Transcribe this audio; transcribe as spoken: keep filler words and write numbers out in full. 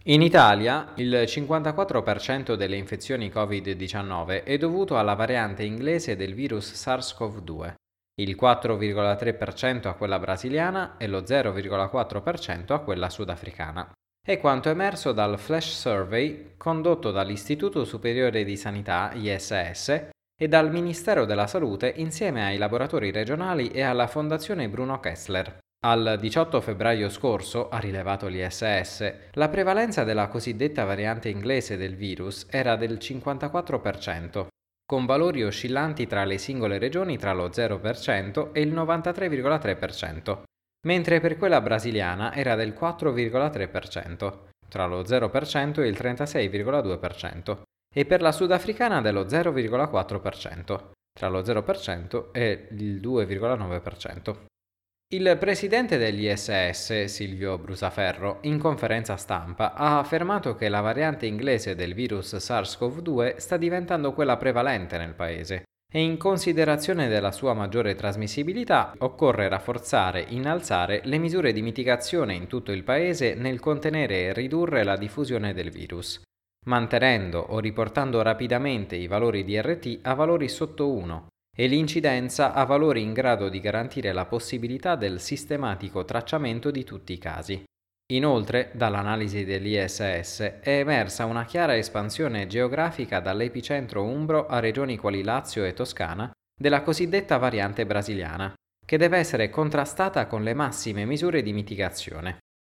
In Italia il cinquantaquattro per cento delle infezioni covid diciannove è dovuto alla variante inglese del virus SARS-CoV due, il quattro virgola tre per cento a quella brasiliana e lo zero virgola quattro per cento a quella sudafricana. È quanto emerso dal flash survey condotto dall'Istituto Superiore di Sanità, I S S, e dal Ministero della Salute insieme ai laboratori regionali e alla Fondazione Bruno Kessler. Al diciotto febbraio scorso, ha rilevato l'I S S, la prevalenza della cosiddetta variante inglese del virus era del cinquantaquattro per cento, con valori oscillanti tra le singole regioni tra lo zero per cento e il novantatré virgola tre per cento, mentre per quella brasiliana era del quattro virgola tre per cento, tra lo zero per cento e il trentasei virgola due per cento, e per la sudafricana dello zero virgola quattro per cento, tra lo zero per cento e il due virgola nove per cento. Il presidente dell'I S S, Silvio Brusaferro, in conferenza stampa ha affermato che la variante inglese del virus SARS-CoV due sta diventando quella prevalente nel paese e in considerazione della sua maggiore trasmissibilità occorre rafforzare e innalzare le misure di mitigazione in tutto il paese nel contenere e ridurre la diffusione del virus, mantenendo o riportando rapidamente i valori di R T a valori sotto uno e l'incidenza a valori in grado di garantire la possibilità del sistematico tracciamento di tutti i casi. Inoltre, dall'analisi dell'I S S è emersa una chiara espansione geografica dall'epicentro umbro a regioni quali Lazio e Toscana della cosiddetta variante brasiliana, che deve essere contrastata con le massime misure di mitigazione.